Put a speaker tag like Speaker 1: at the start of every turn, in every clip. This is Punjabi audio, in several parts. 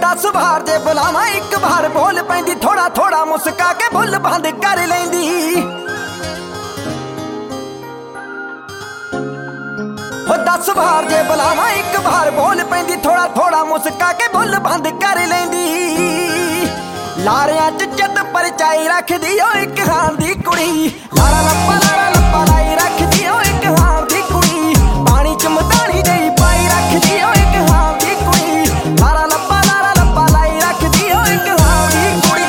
Speaker 1: 10 ਵਾਰ ਜੇ ਬੁਲਾਵਾਂ ਇੱਕ ਵਾਰ ਬੋਲ ਪੈਂਦੀ, ਥੋੜਾ ਥੋੜਾ ਮੁਸਕਾ ਕੇ ਬੁੱਲ ਬੰਦ ਕਰ ਲੈਂਦੀ। ਹੋ 10 ਵਾਰ ਜੇ ਬੁਲਾਵਾਂ ਇੱਕ ਵਾਰ ਬੋਲ ਪੈਂਦੀ, ਥੋੜਾ ਥੋੜਾ ਮੁਸਕਾ ਕੇ ਬੁੱਲ ਬੰਦ ਕਰ ਲੈਂਦੀ। ਲਾਰਿਆਂ ਚ ਜਦ ਪਰਚਾਈ ਰੱਖਦੀ ਓ ਇੱਕ ਹਾਂ ਦੀ ਕੁੜੀ, ਲਾਰਾ ਲੱਪਾ ਲਾਈ ਰੱਖਦੀ ਓ ਇੱਕ ਹਾਂ ਦੀ ਕੁੜੀ। ਪਾਣੀ ਚ ਮਧਾਣੀ ਜਿਹੀ ਪਾਈ ਰੱਖਦੀ ਓ ਇੱਕ ਹਾਂ ਦੀ ਕੁੜੀ, ਲਾਰਾ ਲੱਪਾ ਲਾਈ ਰੱਖਦੀ ਓ ਇੱਕ ਹਾਂ ਦੀ ਕੁੜੀ।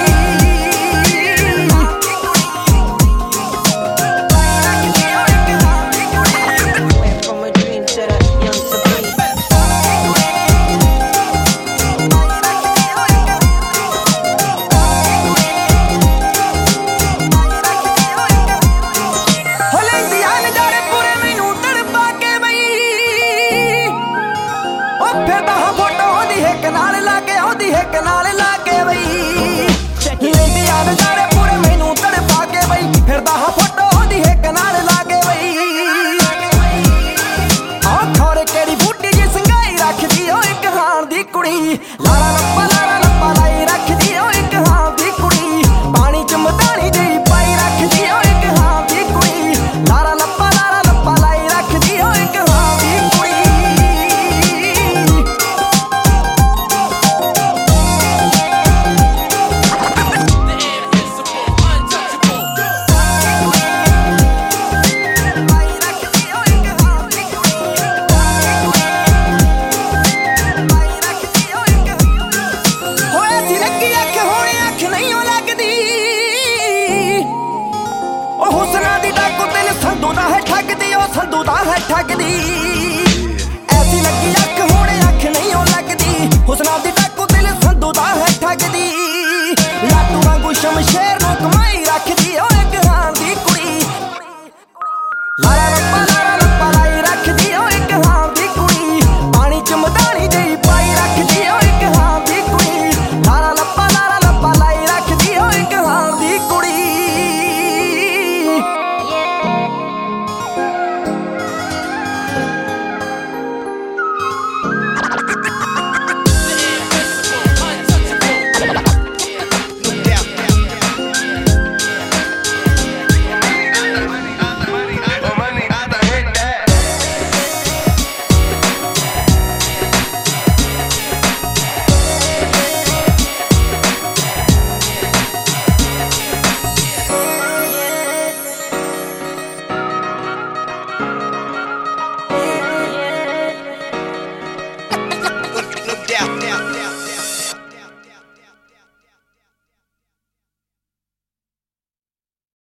Speaker 1: ਫਿਰਦਾ ਹਾਂ ਫੋਟੋ ਉਹਦੀ ਹਿੱਕ ਨਾਲ ਲਾ ਕੇ, ਉਹਦੀ ਹਿੱਕ ਨਾਲ ਲਾ ਕੇ ਬਈ। ਲੈਂਦੀ ਆ ਨਜ਼ਾਰੇ ਪੂਰੇ ਮੈਨੂੰ ਤੜਪਾ ਕੇ ਬਈ, ਫਿਰਦਾ ਹਾਂ ਫੋਟੋ ਉਹਦੀ ਹਿੱਕ ਨਾਲ ਲਾ ਕੇ ਬਈ। ਆਹ ਖੌਰੇ ਕਿਹੜੀ ਬੂਟੀ ਜੀ ਸੰਘਾਈ ਰੱਖਦੀ ਓ ਇੱਕ ਹਾਂ ਦੀ ਕੁੜੀ, ਲਾਰਾ ਲੱਪਾ ਲਾਈ ਰੱਖਦੀ ਓ ਇੱਕ ਹਾਂ ਦੀ ਕੁੜੀ। ਪਾਣੀ ਚ ਮਧਾਣੀ ਜਿਹੀ ਪਾਈ ਰੱਖਦੀ ਓ ਇੱਕ ਹਾਂ ਦੀ ਕੁੜੀ, ਲਾਰਾ ਲੱਪਾ ਲਾਈ ਰੱਖਦੀ ਓ ਇੱਕ ਹਾਂ ਦੀ ਕੁੜੀ। ਹੁਸਨਾ ਦੀ ਡਾਕੂ ਦਿਲ ਸੰਧੂ ਦਾ ਹੈ ਠੱਗਦੀ, ਉਹ ਸੰਧੂ ਦਾ ਹੈ ਠੱਗਦੀ। ਐਸੀ ਲੱਗੀ ਅੱਖ ਹੁਣ ਅੱਖ ਨਹੀਂ ਉਹ ਲੱਗਦੀ, ਹੁਸਨਾ ਦੀ ਡਾਕੂ ਦਿਲ ਸੰਧੂ ਦਾ ਹੈ ਠੱਗਦੀ। ਲਾਟੂ ਵਾਂਗੂ ਸ਼ਮਸ਼ੇਰ ਨੂੰ ਕਮਾਈ ਰੱਖਦੀ ਓ ਇੱਕ ਹਾਂ ਦੀ ਕੁੜੀ, ਲਾਰਾ ਲੱਪਾ ਲਾਈ ਰੱਖਦੀ ਓ ਇੱਕ ਹਾਂ ਦੀ ਕੁੜੀ। ਪਾਣੀ ਚ ਮਧਾਣੀ ਜਿਹੀ ਪਾਈ ਰੱਖਦੀ ਓ ਇੱਕ ਹਾਂ ਦੀ ਕੁੜੀ, ਲਾਰਾ ਲੱਪਾ ਲਾਈ ਰੱਖਦੀ ਓ ਇੱਕ ਹਾਂ ਦੀ ਕੁੜੀ।
Speaker 2: Yeah.